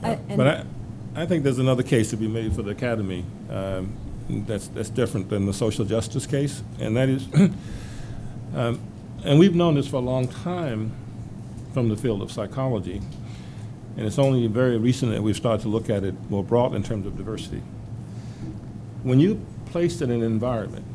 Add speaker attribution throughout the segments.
Speaker 1: But I think there's another case to be made for the academy that's different than the social justice case, and that is, and we've known this for a long time from the field of psychology, and it's only very recent that we've started to look at it more broadly in terms of diversity. When you placed in an environment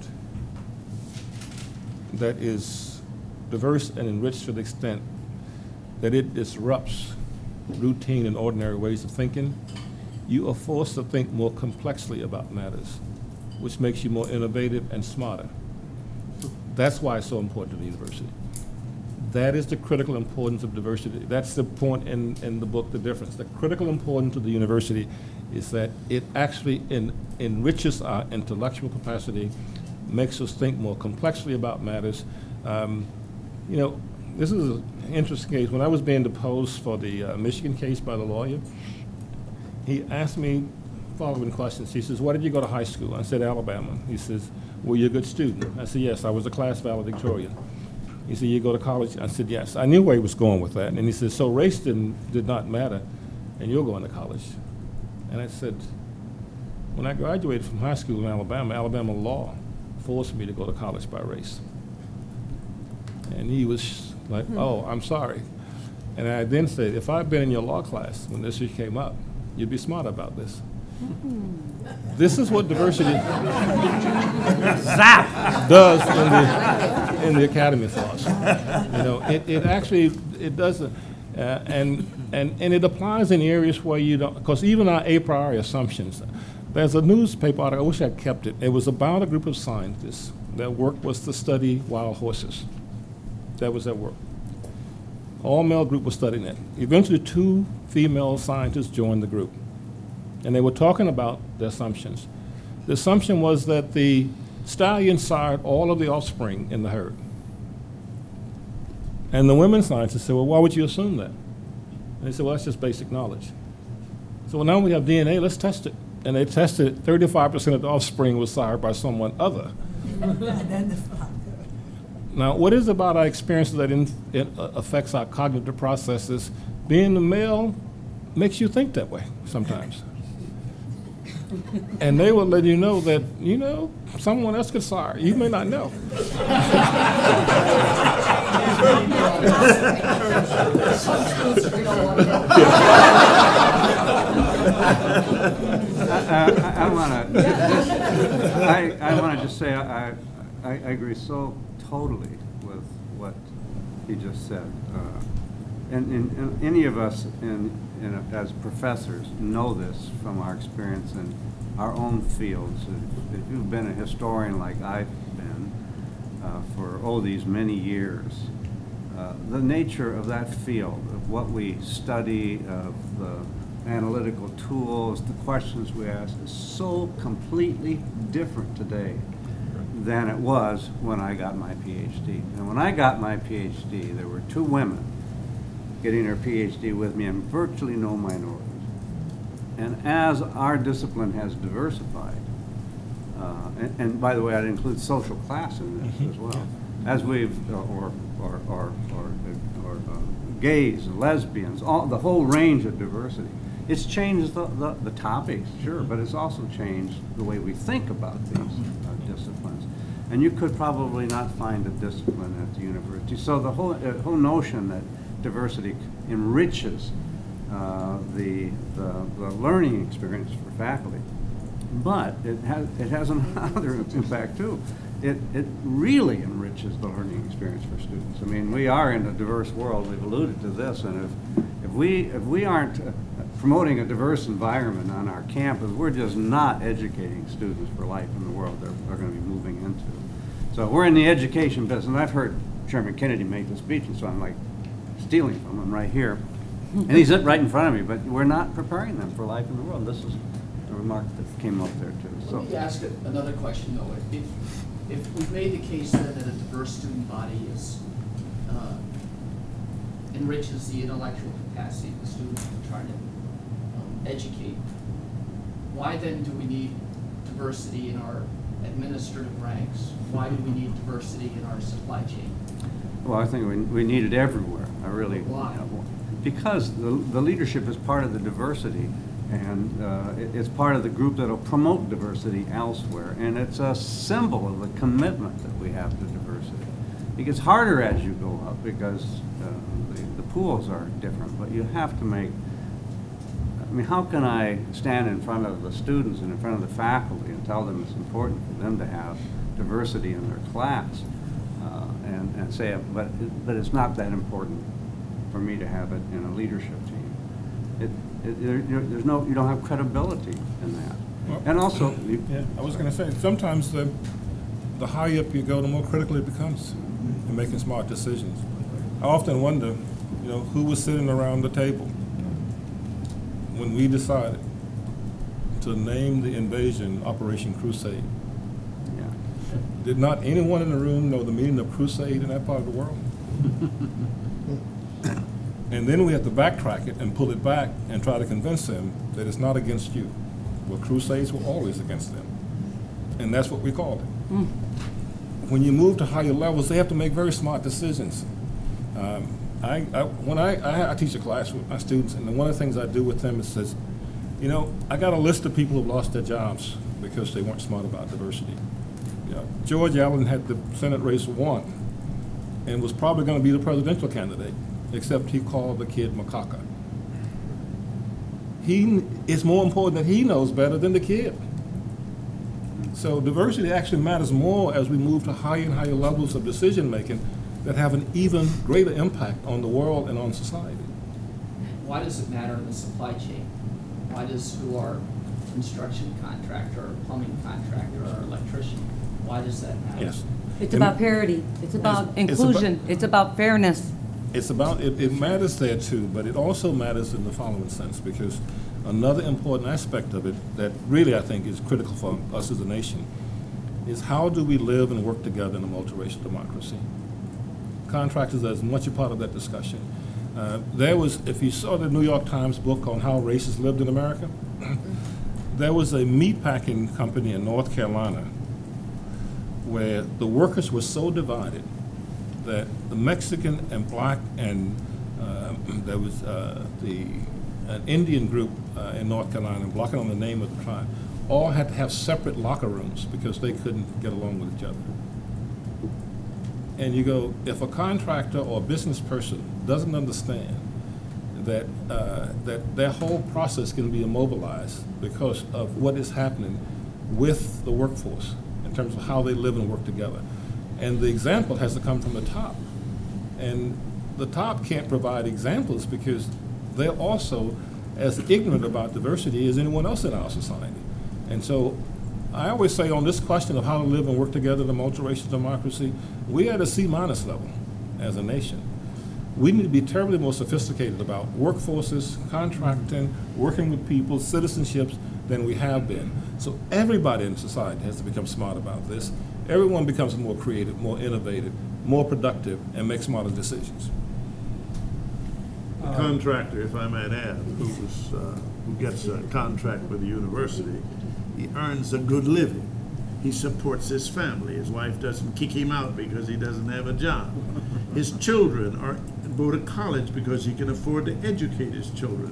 Speaker 1: that is diverse and enriched to the extent that it disrupts routine and ordinary ways of thinking, you are forced to think more complexly about matters, which makes you more innovative and smarter. That's why it's so important to the university. That is the critical importance of diversity. That's the point in the book, The Difference. The critical importance of the university is that it actually enriches our intellectual capacity, makes us think more complexly about matters. You know, this is an interesting case. When I was being deposed for the Michigan case by the lawyer, he asked me following questions. He says, "Where did you go to high school?" I said, "Alabama." He says, "Were you a good student?" I said, "Yes, I was a class valedictorian." He said, "You go to college?" I said, "Yes." I knew where he was going with that. And he said, "So race did not matter, and you're going to college." And I said, when I graduated from high school in Alabama, Alabama law forced me to go to college by race. And he was like, "Oh, I'm sorry." And I then said, "If I'd been in your law class when this issue came up, you'd be smart about this." This is what diversity does in the academy of philosophy. You know, it actually doesn't, and it applies in areas where you don't, because even our a priori assumptions. There's a newspaper article, I wish I'd kept it. It was about a group of scientists. Their work was to study wild horses. That was their work. All male group was studying it. Eventually, 2 female scientists joined the group. And they were talking about the assumptions. The assumption was that the stallion sired all of the offspring in the herd. And the women scientists said, "Well, why would you assume that?" And they said, "Well, that's just basic knowledge." So, well, now we have DNA, let's test it. And they tested 35% of the offspring was sired by someone other. Now, what is about our experiences that it affects our cognitive processes? Being a male makes you think that way sometimes. And they will let you know that, you know, someone else could sire. You may not know.
Speaker 2: I want to just say I agree so totally with what he just said. And any of us as professors know this from our experience in our own fields. If you've been a historian like I've been for these many years, the nature of that field, of what we study, of the analytical tools, the questions we ask, is so completely different today than it was when I got my PhD. And when I got my PhD, there were 2 women getting their PhD with me and virtually no minorities. And as our discipline has diversified, and by the way, I'd include social class in this as well, as we've, or gays, lesbians, the whole range of diversity. It's changed the topics, sure, but it's also changed the way we think about these disciplines. And you could probably not find a discipline at the university. So the whole notion that diversity enriches the learning experience for faculty, but it has another impact too. It really enriches the learning experience for students. I mean, we are in a diverse world. We've alluded to this, and if we aren't promoting a diverse environment on our campus, we're just not educating students for life in the world they're going to be moving into. So we're in the education business. I've heard Chairman Kennedy make the speech, and so I'm like stealing from him right here. And he's right in front of me, but we're not preparing them for life in the world. This is a remark that came up there too. So
Speaker 3: let me ask another question though. If we've made the case that a diverse student body enriches the intellectual capacity of the students we're trying to educate, why then do we need diversity in our administrative ranks? Why do we need diversity in our supply chain?
Speaker 2: Well, I think we need it everywhere. I really.
Speaker 3: Why?
Speaker 2: because the leadership is part of the diversity, and it's part of the group that'll promote diversity elsewhere, and it's a symbol of the commitment that we have to diversity. It gets harder as you go up because the pools are different, but you have to make, I mean, how can I stand in front of the students and in front of the faculty and tell them it's important for them to have diversity in their class, and say, but it's not that important for me to have it in a leadership team. There's no, you don't have credibility in that.
Speaker 1: Well,
Speaker 2: And also,
Speaker 1: Yeah, I was going to say, sometimes the higher up you go, the more critical it becomes in making smart decisions. I often wonder, who was sitting around the table when we decided to name the invasion Operation Crusade.
Speaker 2: yeah.
Speaker 1: Did not anyone in the room know the meaning of crusade in that part of the world? And then we have to backtrack it and pull it back and try to convince them that it's not against you. Well, crusades were always against them. And that's what we called it. When you move to higher levels, they have to make very smart decisions. I teach a class with my students, and one of the things I do with them is says, I got a list of people who've lost their jobs because they weren't smart about diversity. George Allen had the Senate race won and was probably going to be the presidential candidate, except he called the kid macaca. It's more important that he knows better than the kid. So diversity actually matters more as we move to higher and higher levels of decision making that have an even greater impact on the world and on society.
Speaker 3: Why does it matter in the supply chain? Why does who our construction contractor, or plumbing contractor, or electrician, why does that matter?
Speaker 1: Yes.
Speaker 4: It's
Speaker 1: And
Speaker 4: about parity. It's about
Speaker 1: it's
Speaker 4: inclusion. It's about fairness.
Speaker 1: It's about, it matters there too, but it also matters in the following sense, because another important aspect of it that really I think is critical for us as a nation is how do we live and work together in a multiracial democracy? Contractors are as much a part of that discussion. If you saw the New York Times book on how races lived in America, there was a meatpacking company in North Carolina where the workers were so divided that the Mexican and black and there was an Indian group in North Carolina, I'm blocking on the name of the tribe, all had to have separate locker rooms because they couldn't get along with each other. And you go, if a contractor or a business person doesn't understand that that their whole process can be immobilized because of what is happening with the workforce in terms of how they live and work together. And the example has to come from the top. And the top can't provide examples because they're also as ignorant about diversity as anyone else in our society. And so I always say on this question of how to live and work together in a multiracial democracy, we're at a C- level as a nation. We need to be terribly more sophisticated about workforces, contracting, working with people, citizenships than we have been. So everybody in society has to become smart about this. Everyone becomes more creative, more innovative, more productive, and makes smarter decisions.
Speaker 5: The contractor, if I might add, who gets a contract with the university, he earns a good living. He supports his family. His wife doesn't kick him out because he doesn't have a job. His children go to college because he can afford to educate his children.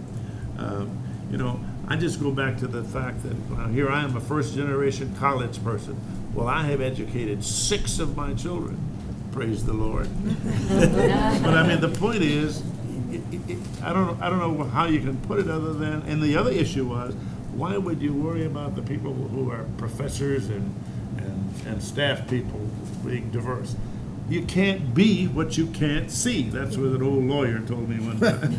Speaker 5: I just go back to the fact that here I am, a first-generation college person. Well, I have educated 6 of my children. Praise the Lord. But I mean, the point is, I don't know how you can put it other than, and the other issue was, why would you worry about the people who are professors and staff people being diverse? You can't be what you can't see. That's what an old lawyer told me one time.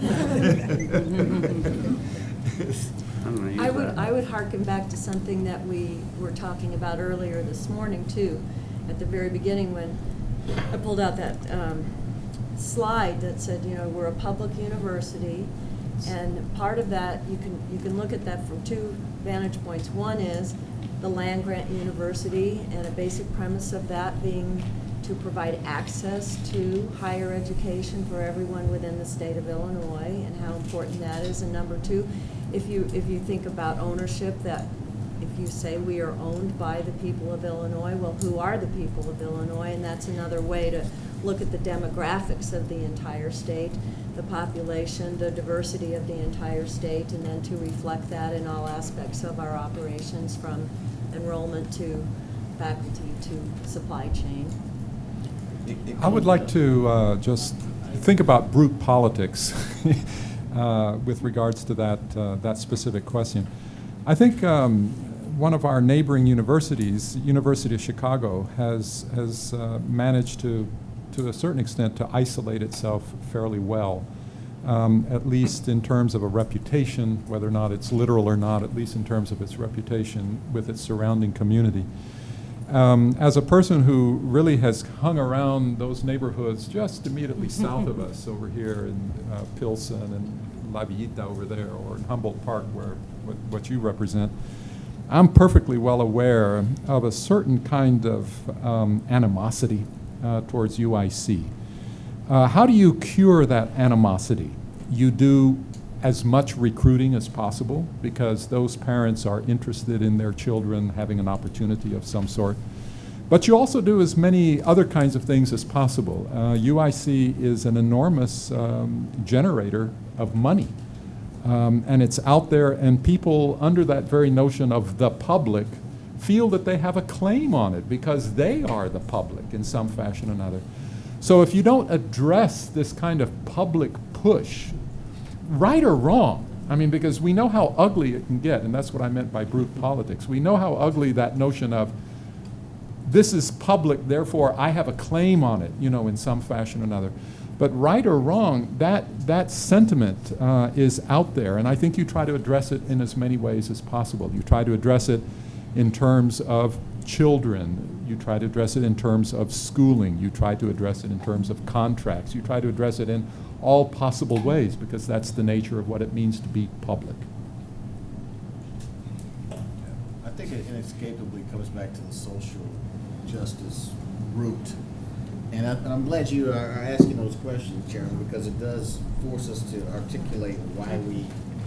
Speaker 6: I would hearken back to something that we were talking about earlier this morning too, at the very beginning when I pulled out that slide that said, we're a public university, and part of that you can look at that from 2 vantage points. One is the land-grant university, and a basic premise of that being to provide access to higher education for everyone within the state of Illinois, and how important that is. And number 2, if you think about ownership, that if you say we are owned by the people of Illinois, well, who are the people of Illinois? And that's another way to look at the demographics of the entire state, the population, the diversity of the entire state, and then to reflect that in all aspects of our operations, from enrollment to faculty to supply chain.
Speaker 7: I would like to just think about brute politics with regards to that specific question. I think one of our neighboring universities, University of Chicago, has managed to a certain extent to isolate itself fairly well, at least in terms of a reputation, whether or not it's literal or not, at least in terms of its reputation with its surrounding community. As a person who really has hung around those neighborhoods just immediately south of us over here in Pilsen and La Villita over there, or in Humboldt Park, where what you represent, I'm perfectly well aware of a certain kind of animosity towards UIC. How do you cure that animosity? You do as much recruiting as possible, because those parents are interested in their children having an opportunity of some sort. But you also do as many other kinds of things as possible. UIC is an enormous generator of money. And it's out there, and people under that very notion of the public feel that they have a claim on it because they are the public in some fashion or another. So if you don't address this kind of public push, right or wrong, I mean, because we know how ugly it can get, and that's what I meant by brute politics. We know how ugly that notion of this is public, therefore I have a claim on it, you know, in some fashion or another. But right or wrong, that sentiment is out there, and I think you try to address it in as many ways as possible. You try to address it in terms of children. You try to address it in terms of schooling. You try to address it in terms of contracts. You try to address it in all possible ways, because that's the nature of what it means to be public.
Speaker 8: I think it inescapably comes back to the social justice root. And I'm glad you are asking those questions, Chairman, because it does force us to articulate why we,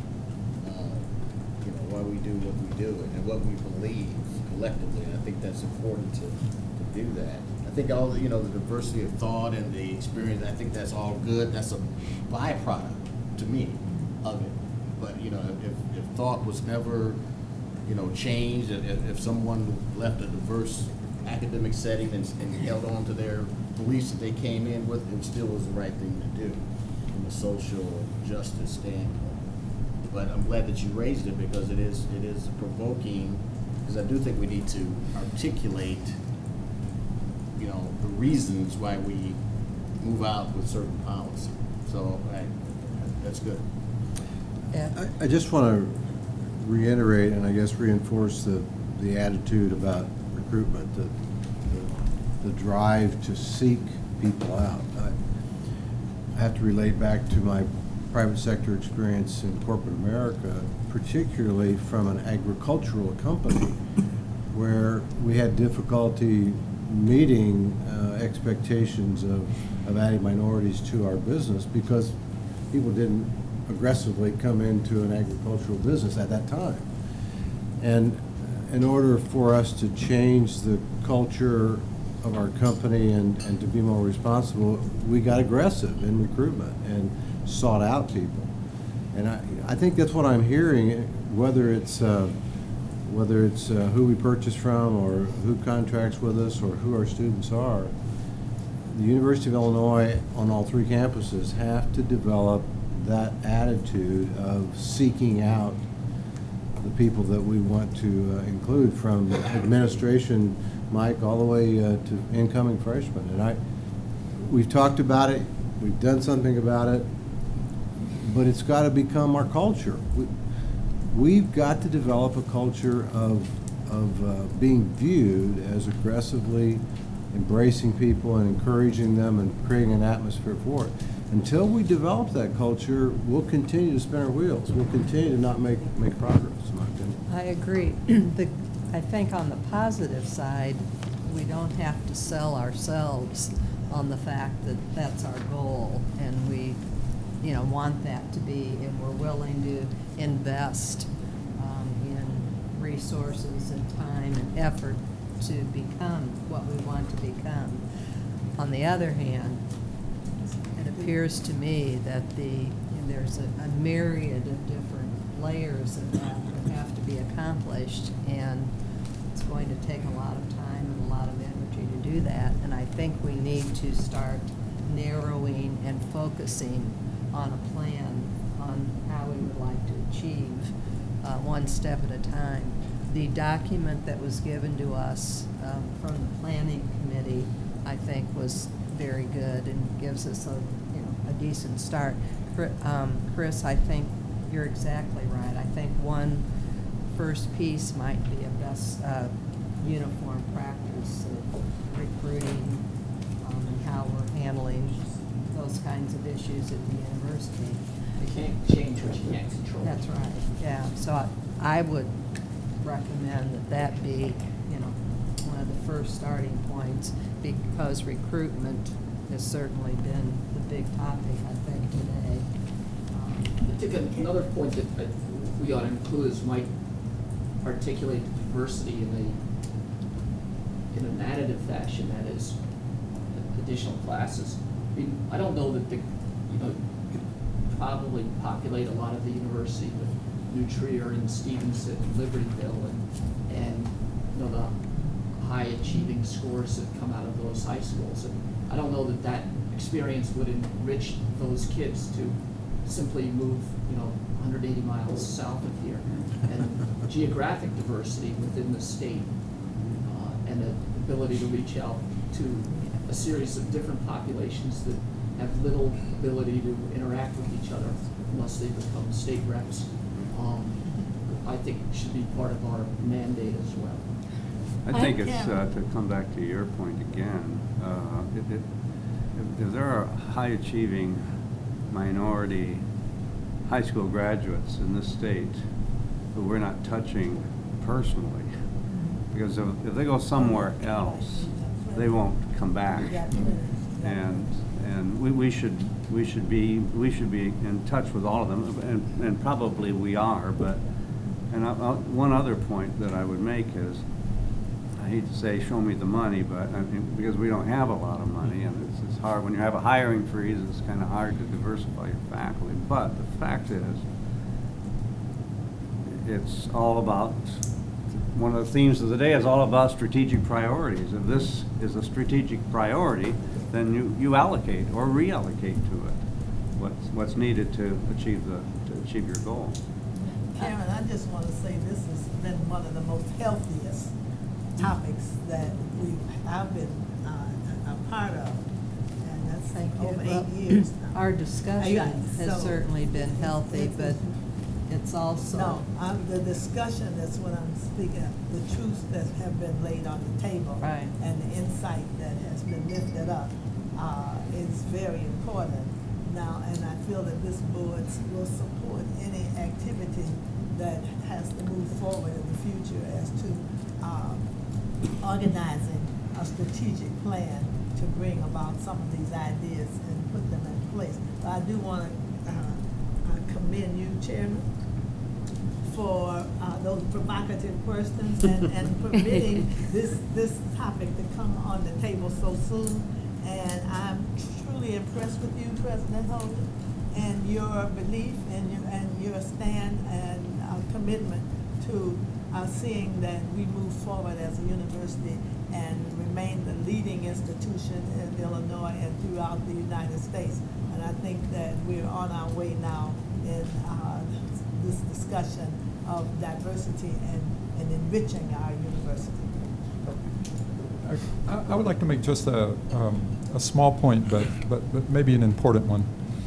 Speaker 8: why we do what we do and what we believe collectively. And I think that's important to do that. I think all the, the diversity of thought and the experience, I think that's all good. That's a byproduct to me of it. But, if thought was never, changed, if someone left a diverse academic setting and held on to their beliefs that they came in with, it still was the right thing to do from a social justice standpoint. But I'm glad that you raised it, because it is provoking, because I do think we need to articulate, the reasons why we move out with certain policy. So that's good.
Speaker 9: I just want to reiterate and I guess reinforce the attitude about recruitment, the drive to seek people out. I have to relate back to my private sector experience in corporate America, particularly from an agricultural company, where we had difficulty meeting expectations of adding minorities to our business because people didn't aggressively come into an agricultural business at that time. And in order for us to change the culture of our company and to be more responsible, we got aggressive in recruitment and sought out people. And I think that's what I'm hearing, whether it's who we purchase from or who contracts with us or who our students are. The University of Illinois on all three campuses have to develop that attitude of seeking out the people that we want to include, from administration, Mike, all the way to incoming freshmen. And we've talked about it, we've done something about it, but it's got to become our culture. We've got to develop a culture of being viewed as aggressively embracing people and encouraging them and creating an atmosphere for it. Until we develop that culture, we'll continue to spin our wheels. We'll continue to not make progress, in my opinion.
Speaker 10: I agree. I think on the positive side, we don't have to sell ourselves on the fact that that's our goal, and we, want that to be, and we're willing to invest in resources and time and effort to become what we want to become. On the other hand, it appears to me that there's a myriad of different layers of that have to be accomplished, and it's going to take a lot of time and a lot of energy to do that. And I think we need to start narrowing and focusing on a plan on how we would like to achieve one step at a time. The document that was given to us from the planning committee, I think, was very good and gives us a decent start. Chris, I think you're exactly right. I think one first piece might be a best uniform practice of recruiting and how we're handling those kinds of issues at the university.
Speaker 3: You can't change what you can't control.
Speaker 10: That's right, yeah. So I would recommend that be, one of the first starting points, because recruitment has certainly been the big topic, I think, today.
Speaker 3: I think another point that we ought to include is might articulate diversity in an additive fashion, that is, additional classes. I mean, I don't know that you could probably populate a lot of the university with New Trier and Stevenson and Libertyville and the high achieving scores that come out of those high schools. And I don't know that experience would enrich those kids to simply move 180 miles south of here. And geographic diversity within the state and the ability to reach out to a series of different populations that have little ability to interact with each other unless they become state reps, I think should be part of our mandate as well.
Speaker 2: I think it's, to come back to your point again, if there are high-achieving minority high school graduates in this state who we're not touching personally, because if they go somewhere else, they won't come back. And we should be in touch with all of them, and probably we are. But one other point that I would make is, I hate to say show me the money, but because we don't have a lot of money, and it's hard when you have a hiring freeze. It's kind of hard to diversify your faculty. But the fact is, it's all about, one of the themes of the day is all about strategic priorities. If this is a strategic priority, then you allocate or reallocate to it what's needed to achieve your goal.
Speaker 11: Karen, I just want to say this has been one of the most healthiest topics that I've been a part of, and that's over 8 years now.
Speaker 10: Our discussion has certainly been healthy, but it's also...
Speaker 11: No, the discussion is what I'm speaking of, the truths that have been laid on the table.
Speaker 10: Right.
Speaker 11: And the insight that has been lifted up is very important now, and I feel that this board will support any activity that has to move forward in the future as to organizing a strategic plan to bring about some of these ideas and put them in place. But I do want to commend you, Chairman, for those provocative questions and permitting this topic to come on the table so soon. And I'm truly impressed with you, President Holden, and your belief and your stand and commitment to seeing that we move forward as a university and remain the leading institution in Illinois and throughout the United States. And I think that we're on our way now in this discussion of diversity and enriching our university.
Speaker 7: I would like to make just a small point, but maybe an important one.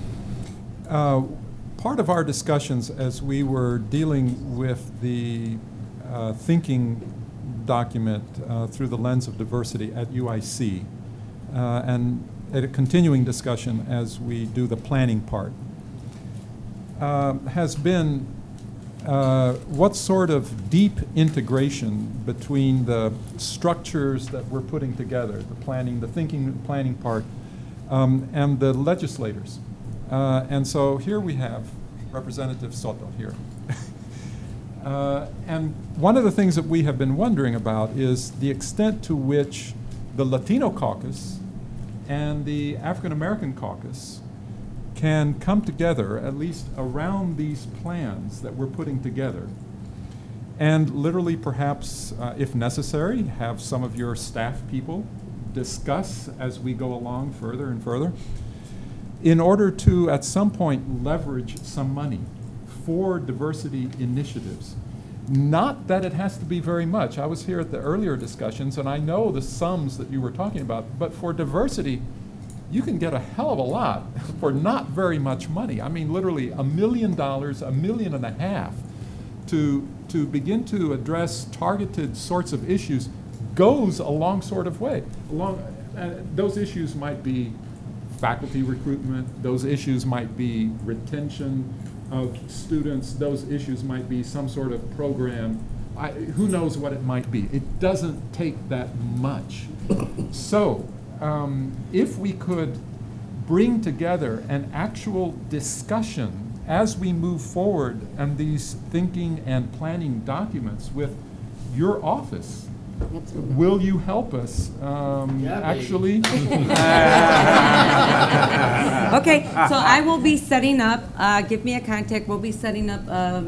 Speaker 7: Part of our discussions as we were dealing with the thinking document through the lens of diversity at UIC, and at a continuing discussion as we do the planning part, has been what sort of deep integration between the structures that we're putting together, the planning, the thinking, planning part, and the legislators. And so here we have Representative Soto here. And one of the things that we have been wondering about is the extent to which the Latino caucus and the African American Caucus can come together, at least around these plans that we're putting together, and literally perhaps, if necessary, have some of your staff people discuss as we go along further and further, in order to, at some point, leverage some money for diversity initiatives. Not that it has to be very much. I was here at the earlier discussions, and I know the sums that you were talking about, but for diversity, you can get a hell of a lot for not very much money. I mean, literally $1 million, $1.5 million to begin to address targeted sorts of issues goes a long sort of way. Those issues might be faculty recruitment, those issues might be retention of students, those issues might be some sort of program. Who knows what it might be? It doesn't take that much. So, if we could bring together an actual discussion as we move forward on these thinking and planning documents with your office, will you help us actually?
Speaker 4: Okay, so I will be setting up, give me a contact, we'll be setting up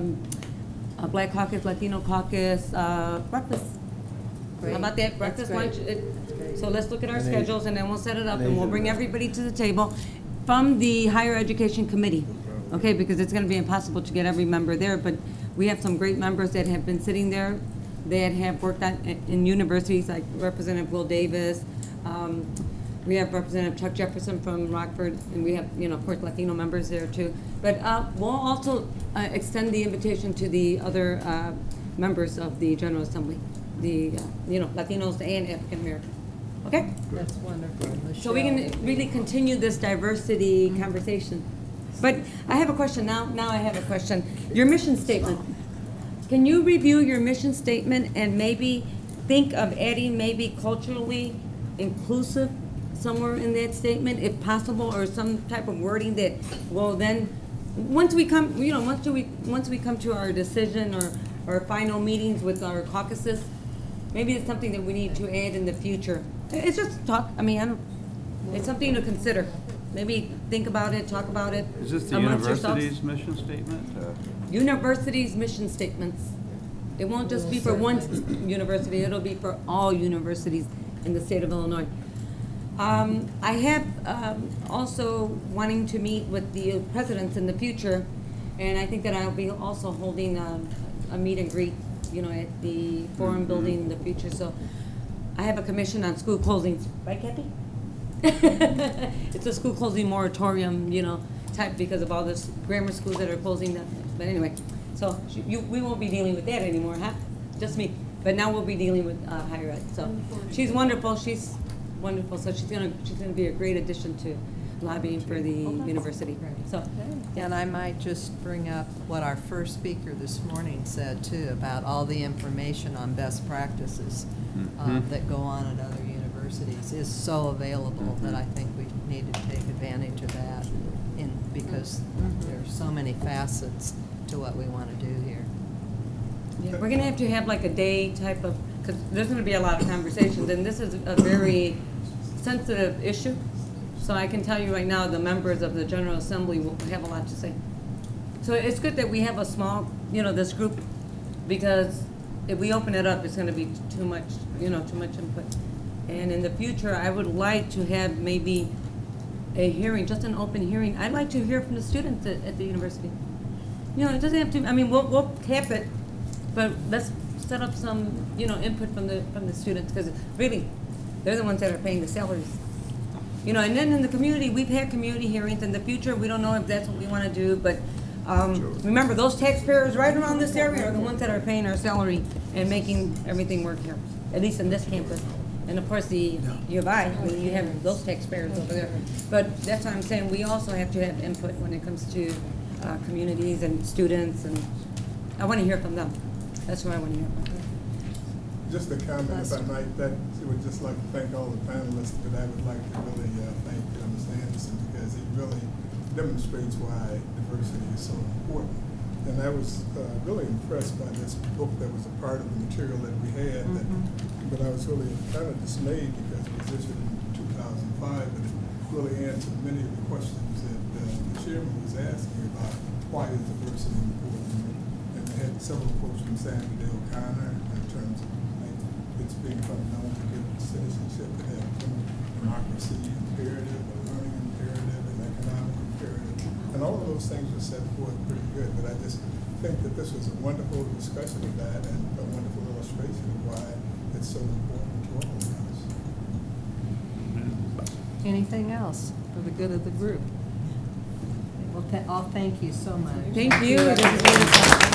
Speaker 4: a Black Caucus, Latino Caucus breakfast. How about that, breakfast, lunch? So let's look at our schedules, and then we'll set it up, and we'll bring everybody to the table from the Higher Education Committee, okay, because it's gonna be impossible to get every member there, but we have some great members that have been sitting there that have worked in universities, like Representative Will Davis. We have Representative Chuck Jefferson from Rockford, and we have, of course, Latino members there too. But we'll also extend the invitation to the other members of the General Assembly, the Latinos and African American. Okay?
Speaker 10: That's wonderful.
Speaker 4: So we can really continue this diversity conversation. But I have a question now. Now I have a question. Your mission statement. Can you review your mission statement and maybe think of adding maybe culturally inclusive somewhere in that statement, if possible, or some type of wording that will then, once we come, once we come to our decision or final meetings with our caucuses, maybe it's something that we need to add in the future. It's just talk. I mean, it's something to consider. Maybe think about it, talk about it.
Speaker 2: Is this the
Speaker 4: amongst yourselves.
Speaker 2: university's mission statement?
Speaker 4: University's mission statements. It won't just be for one university, it'll be for all universities in the state of Illinois. I have also wanting to meet with the presidents in the future, and I think that I'll be also holding a meet and greet, at the Forum Building in the future. So I have a commission on school closings, right, Kathy? It's a school closing moratorium, type, because of all this grammar schools that are closing. But anyway, so we won't be dealing with that anymore, huh? Just me. But now we'll be dealing with higher ed. So she's wonderful. She's wonderful. So she's gonna be a great addition to lobbying for the university. So,
Speaker 10: And I might just bring up what our first speaker this morning said too, about all the information on best practices that go on at other universities is so available that I think we need to take advantage of that because there's so many facets to what we want to do here.
Speaker 4: yeah, we're gonna have to have like a day type of, because there's gonna be a lot of conversations, and this is a very sensitive issue. So I can tell you right now, the members of the General Assembly will have a lot to say. So it's good that we have a small, this group, because if we open it up, it's gonna be too much, too much input. And in the future, I would like to have maybe a hearing, just an open hearing. I'd like to hear from the students at the university. It doesn't have to, we'll cap it, but let's set up some, input from the students, because really, they're the ones that are paying the salaries. And then in the community, we've had community hearings. In the future, we don't know if that's what we want to do, but remember, those taxpayers right around this area are the ones that are paying our salary and making everything work here, at least in this campus. And of course, the U of I, you have those taxpayers over there. But that's what I'm saying, we also have to have input when it comes to communities and students, and I want to hear from them. That's what I want to hear from.
Speaker 12: Just a comment, if I might, I would just like to thank all the panelists, but I would like to really thank Ms. Anderson, because it really demonstrates why diversity is so important. And I was really impressed by this book that was a part of the material that we had, but I was really kind of dismayed because it was issued in 2005, but it really answered many of the questions that the chairman was asking about why is diversity important. And I had several quotes from Samuel Dale Connor in terms of like, it's being fundamental to give citizenship, to have democracy imperative, a learning imperative, an economic imperative. And all of those things were set forth pretty good, but I just think that this was a wonderful discussion of that and a wonderful illustration of why it's so important to all of us.
Speaker 10: Anything else for the good of the group? Well, I'll thank you so much.
Speaker 4: Thank you. This is really fun.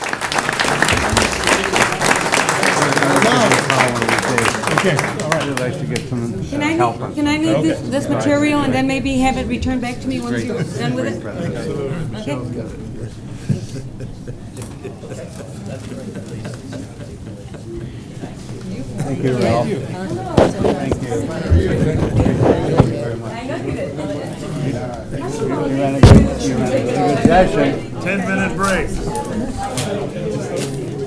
Speaker 2: Okay, all right. I'd like to get some help on.
Speaker 4: Can I need this material and then maybe have it returned back to me once you're done with it? Okay.
Speaker 2: Thank you, Ralph. Thank you.
Speaker 4: I know you did.
Speaker 2: You ran a good session.
Speaker 5: 10-minute break.